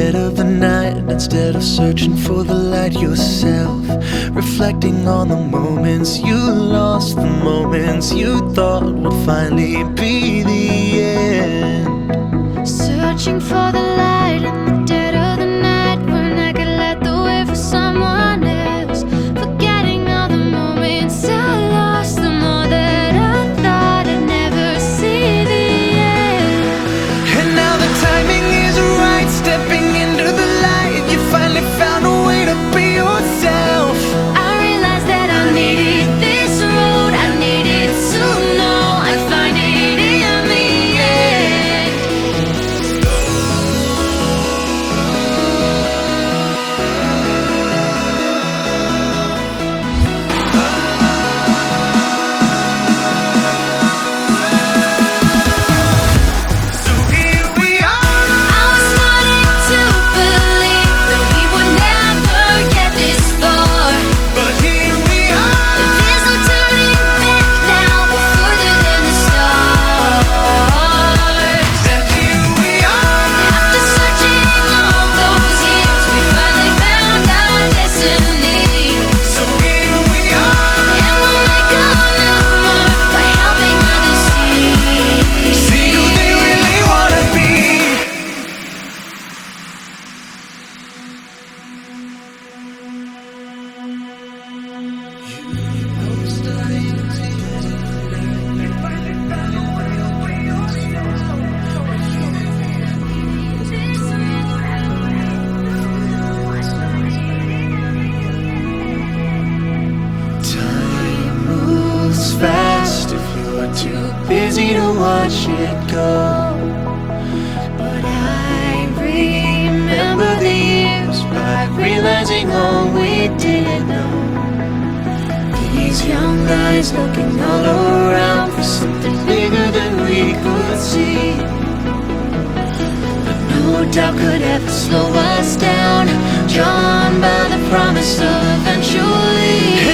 dead of the night, instead of searching for the light yourself, reflecting on the moments you lost, the moments you thought would finally be the end. Searching for the light in the dead of the night, when I could light the way for someone else. Forgetting all the moments I lost, the more that I thought I'd never see the end. And now the timing is right, stepping into the light, you finally found a way to be yourself. I realized that I needed this road, I needed to know I'd find it in the end. So here we are. I was starting to believe that we would never get this far. But here we are. There's no turning back now, we're further than the stars. And here we are. After searching all those years, we finally found our destiny. So here we are. And we'll make a new mark by helping others See who they really wanna be. Time moves fast if you're too busy to watch it go. But I remember the years by realizing all we didn't know. These young guys looking all around for something bigger than we could see, but no doubt could ever slow us down, drawn by the promise of eventually.